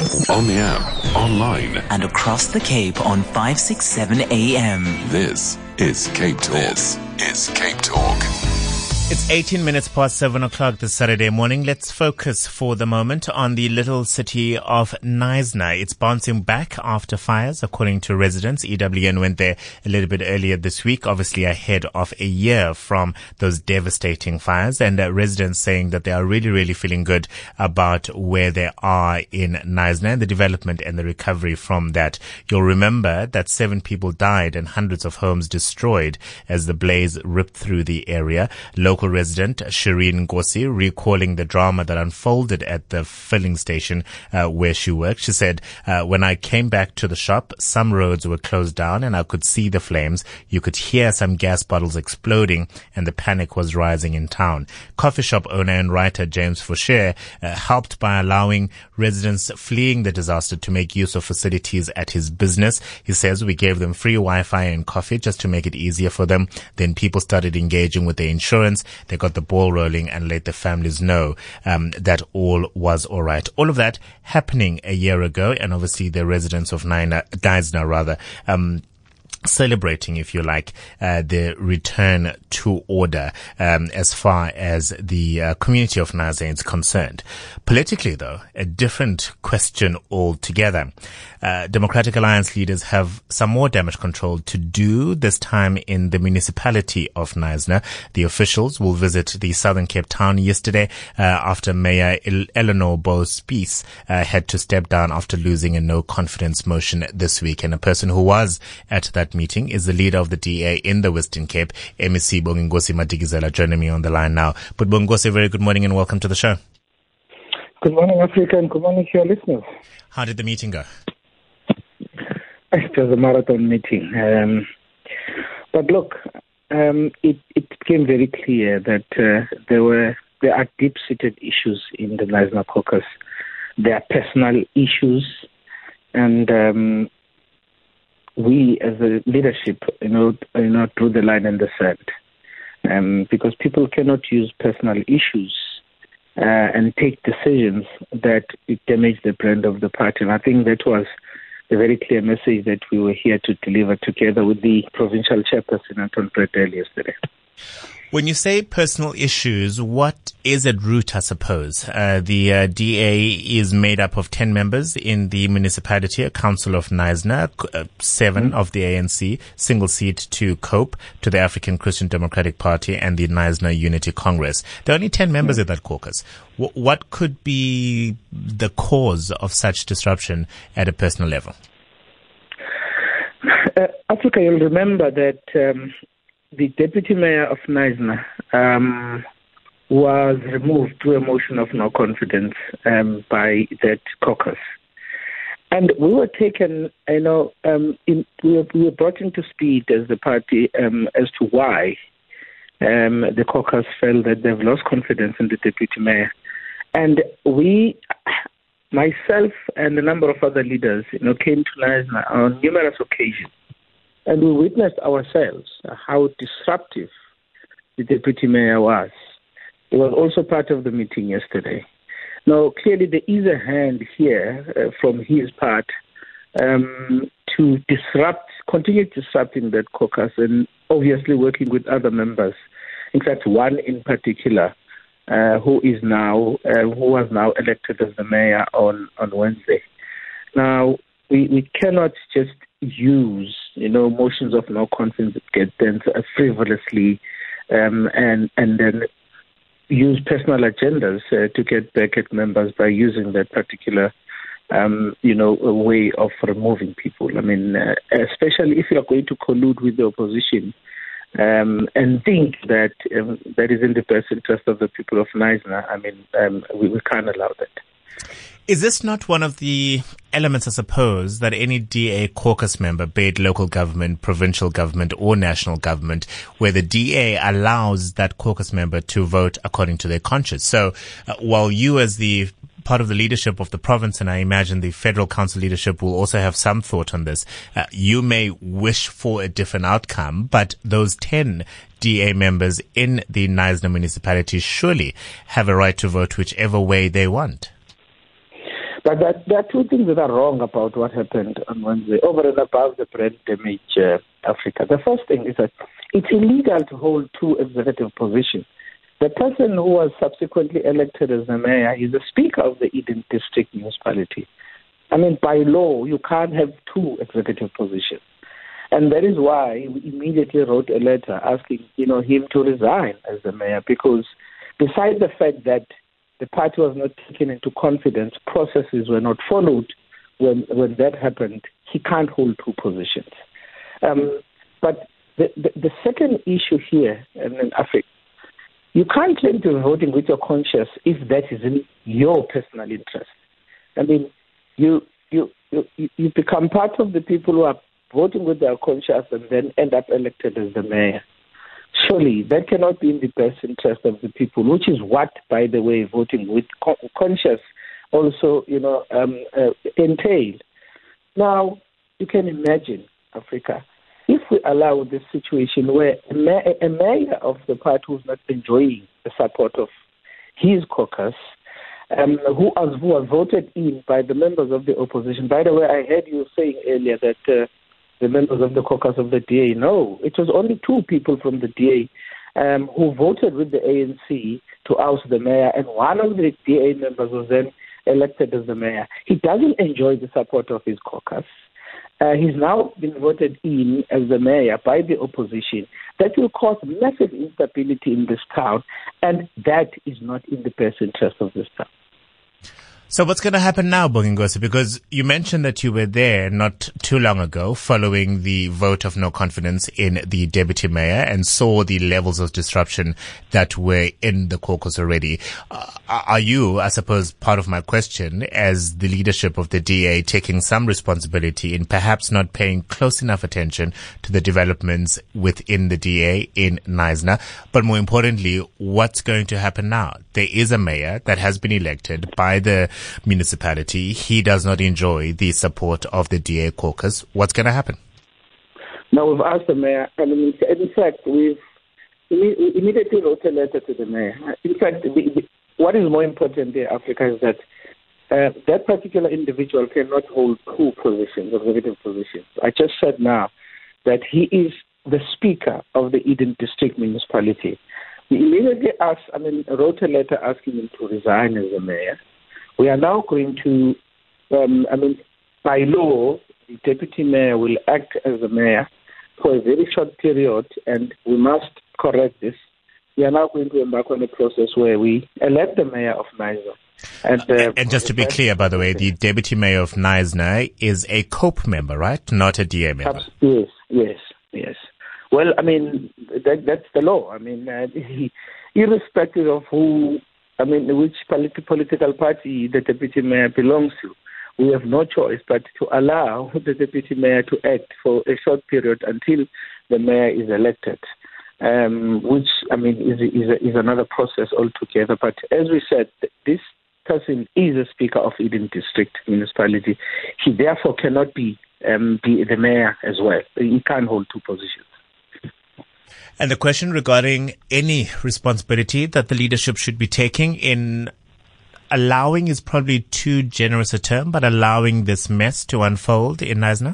On the app, online, and across the Cape on 567 AM. This is Cape Talk. This is Cape Talk. It's 18 minutes past 7 o'clock this Saturday morning. Let's focus for the moment on the little city of Knysna. It's bouncing back after fires, according to residents. EWN went there a little bit earlier this week, obviously ahead of a year from those devastating fires. And residents saying that they are really, really feeling good about where they are in Knysna and the development and the recovery from that. You'll remember that 7 people died and hundreds of homes destroyed as the blaze ripped through the area. Local resident Shireen Nkosi recalling the drama that unfolded at the filling station where she worked. She said, when I came back to the shop, some roads were closed down and I could see the flames. You could hear some gas bottles exploding and the panic was rising in town. Coffee shop owner and writer James Foucher helped by allowing residents fleeing the disaster to make use of facilities at his business. He says, we gave them free Wi-Fi and coffee just to make it easier for them. Then people started engaging with their insurance. They got the ball rolling and let the families know that all was all right. All of that happening a year ago, and obviously the residents of Knysna celebrating, if you like, the return to order as far as the community of Knysna is concerned. Politically, though, a different question altogether. Democratic Alliance leaders have some more damage control to do, this time in the municipality of Knysna. The officials will visit the Southern Cape town yesterday after Mayor Eleanor Bowes-Spies had to step down after losing a no-confidence motion this week. And a person who was at that meeting is the leader of the DA in the Western Cape, MEC Bonginkosi Madikizela, joining me on the line now. But Bonginkosi, very good morning and welcome to the show. Good morning, Africa, and good morning to your listeners. How did the meeting go? It was a marathon meeting. But look, it became very clear that there are deep-seated issues in the Knysna caucus. There are personal issues, and we as a leadership, drew the line in the sand, because people cannot use personal issues and take decisions that damage the brand of the party. And I think that was a very clear message that we were here to deliver together with the provincial chairperson, Anton Bredel, yesterday. When you say personal issues, what is at root, I suppose? The DA is made up of 10 members in the municipality, a council of Knysna, 7 of the ANC, single seat to COPE, to the African Christian Democratic Party, and the Knysna Unity Congress. There are only 10 members in that caucus. What could be the cause of such disruption at a personal level? Africa, you'll remember that the deputy mayor of Knysna was removed through a motion of no confidence by that caucus. And we were taken, we were brought into speed as the party as to why the caucus felt that they've lost confidence in the deputy mayor. And myself and a number of other leaders, came to Knysna on numerous occasions. And we witnessed ourselves how disruptive the deputy mayor was. He was also part of the meeting yesterday. Now, clearly there is a hand here from his part to continue disrupting that caucus and obviously working with other members. In fact, one in particular who was now elected as the mayor on Wednesday. Now, we cannot just use motions of no confidence frivolously and then use personal agendas to get back at members by using that particular way of removing people. I mean, especially if you are going to collude with the opposition and think that that is in the best interest of the people of Knysna. I mean, we can't allow that. Is this not one of the elements, I suppose, that any DA caucus member, be it local government, provincial government, or national government, where the DA allows that caucus member to vote according to their conscience? So while you as the part of the leadership of the province, and I imagine the federal council leadership will also have some thought on this, you may wish for a different outcome, but those 10 DA members in the Knysna municipality surely have a right to vote whichever way they want. But there are two things that are wrong about what happened on Wednesday, over and above the brand damage, Africa. The first thing is that it's illegal to hold two executive positions. The person who was subsequently elected as the mayor is the speaker of the Eden District Municipality. I mean, by law, you can't have two executive positions. And that is why we immediately wrote a letter asking, him to resign as the mayor, because besides the fact that the party was not taken into confidence, processes were not followed when that happened, he can't hold two positions. But the second issue here in Africa, you can't claim to be voting with your conscience if that is in your personal interest. I mean, you become part of the people who are voting with their conscience and then end up elected as the mayor. Surely that cannot be in the best interest of the people, which is what, by the way, voting with conscience also, entail. Now, you can imagine, Africa, if we allow this situation where a mayor of the party who's not enjoying the support of his caucus, who was voted in by the members of the opposition. By the way, I heard you saying earlier that the members of the caucus of the DA, no, it was only two people from the DA who voted with the ANC to oust the mayor, and one of the DA members was then elected as the mayor. He doesn't enjoy the support of his caucus. He's now been voted in as the mayor by the opposition. That will cause massive instability in this town, and that is not in the best interest of this town. So what's going to happen now, Bonginkosi? Because you mentioned that you were there not too long ago following the vote of no confidence in the deputy mayor and saw the levels of disruption that were in the caucus already. Are you, I suppose, part of my question, as the leadership of the DA taking some responsibility in perhaps not paying close enough attention to the developments within the DA in Knysna? But more importantly, what's going to happen now? There is a mayor that has been elected by the municipality. He does not enjoy the support of the DA caucus. What's going to happen? Now, we've asked the mayor, and in fact, we immediately wrote a letter to the mayor. In fact, what is more important in Africa is that that particular individual cannot hold two positions, executive positions. I just said now that he is the speaker of the Eden District Municipality. We immediately wrote a letter asking him to resign as the mayor. We are now going to, by law, the deputy mayor will act as the mayor for a very short period, and we must correct this. We are now going to embark on a process where we elect the mayor of Knysna. And just to be clear, by the way, the deputy mayor of Knysna is a COPE member, right? Not a DA member. Yes. Well, that's the law. Irrespective of which political party the deputy mayor belongs to, we have no choice but to allow the deputy mayor to act for a short period until the mayor is elected, which is another process altogether. But as we said, this person is a speaker of Eden District Municipality. He therefore cannot be the mayor as well. He can't hold two positions. And the question regarding any responsibility that the leadership should be taking in allowing is probably too generous a term, but allowing this mess to unfold in Knysna?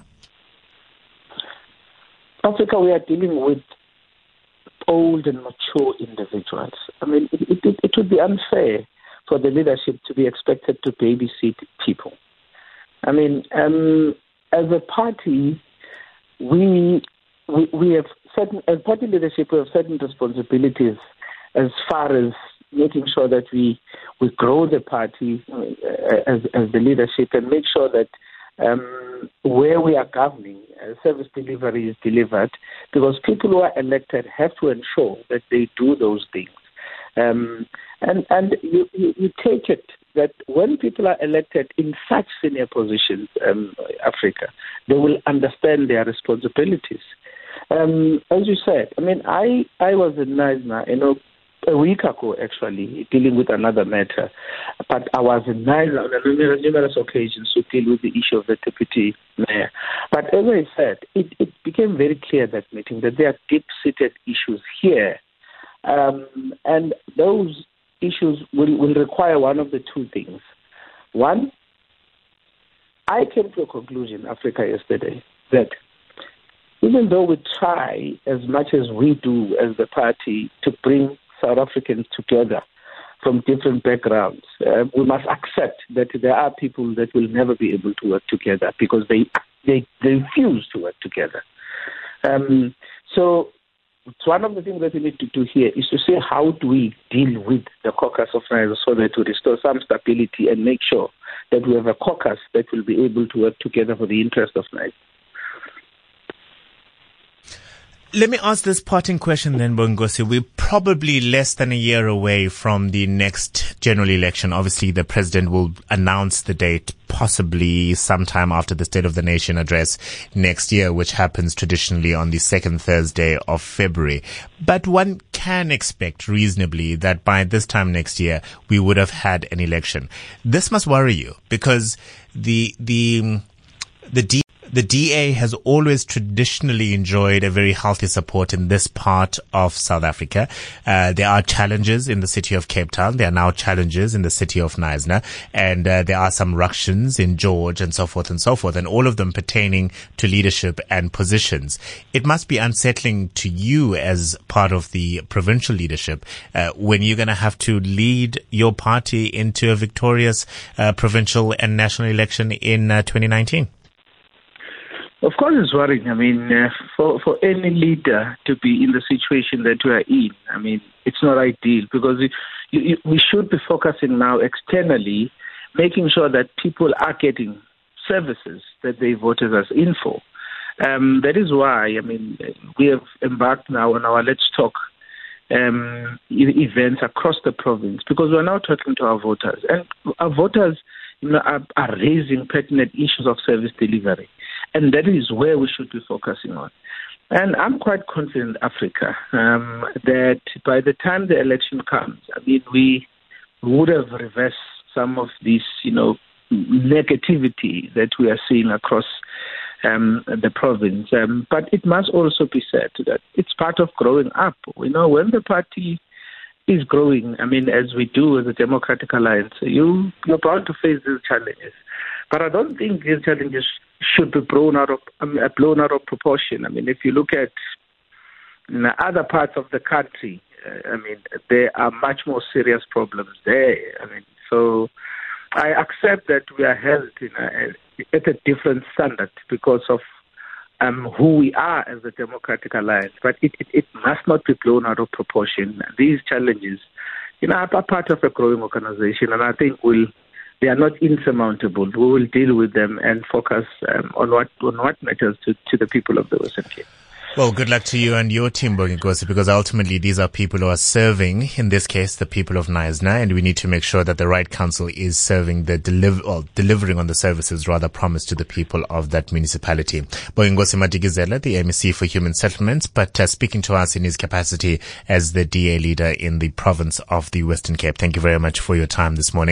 Africa, we are dealing with old and mature individuals. It would be unfair for the leadership to be expected to babysit people. As a party, we have certain, as party leadership, we have certain responsibilities as far as making sure that we grow the party as the leadership and make sure that where we are governing, service delivery is delivered, because people who are elected have to ensure that they do those things. And you take it that when people are elected in such senior positions, Africa, they will understand their responsibilities. As you said, I was in Knysna, a week ago, actually, dealing with another matter. But I was in Knysna on numerous occasions to deal with the issue of the deputy mayor. But as I said, it became very clear that meeting that there are deep-seated issues here. And those issues will require one of the two things. One, I came to a conclusion, Africa, yesterday, that even though we try as much as we do as the party to bring South Africans together from different backgrounds, we must accept that there are people that will never be able to work together because they refuse to work together. So it's one of the things that we need to do here is to say how do we deal with the caucus of Niger so that to restore some stability and make sure that we have a caucus that will be able to work together for the interest of Niger. Let me ask this parting question then, Bongosi. We're probably less than a year away from the next general election. Obviously, the president will announce the date possibly sometime after the State of the Nation address next year, which happens traditionally on the second Thursday of February. But one can expect reasonably that by this time next year, we would have had an election. This must worry you because the DA has always traditionally enjoyed a very healthy support in this part of South Africa. There are challenges in the city of Cape Town. There are now challenges in the city of Knysna. And there are some ructions in George and so forth, and all of them pertaining to leadership and positions. It must be unsettling to you as part of the provincial leadership when you're going to have to lead your party into a victorious provincial and national election in 2019. Of course, it's worrying. I mean, for any leader to be in the situation that we are in, I mean, it's not ideal because we should be focusing now externally, making sure that people are getting services that they voted us in for. That is why, I mean, we have embarked now on our Let's Talk events across the province because we're now talking to our voters. And our voters are raising pertinent issues of service delivery. And that is where we should be focusing on. And I'm quite confident, Africa, that by the time the election comes, I mean, we would have reversed some of this, negativity that we are seeing across the province. But it must also be said that it's part of growing up. When the party is growing, I mean, as we do as a Democratic Alliance, you're bound to face these challenges. But I don't think these challenges should be blown out of proportion. I mean, if you look at other parts of the country, I mean, there are much more serious problems there. I mean, so I accept that we are held at a different standard because of who we are as a Democratic Alliance. But it must not be blown out of proportion. These challenges, are part of a growing organization, and I think they are not insurmountable. We will deal with them and focus on what matters to the people of the Western Cape. Well, good luck to you and your team, Bongosi, because ultimately these are people who are serving, in this case, the people of Knysna, and we need to make sure that the right council is serving delivering on the services rather promised to the people of that municipality. Bongosi Madikizela, the MEC for Human Settlements, but speaking to us in his capacity as the DA leader in the province of the Western Cape. Thank you very much for your time this morning.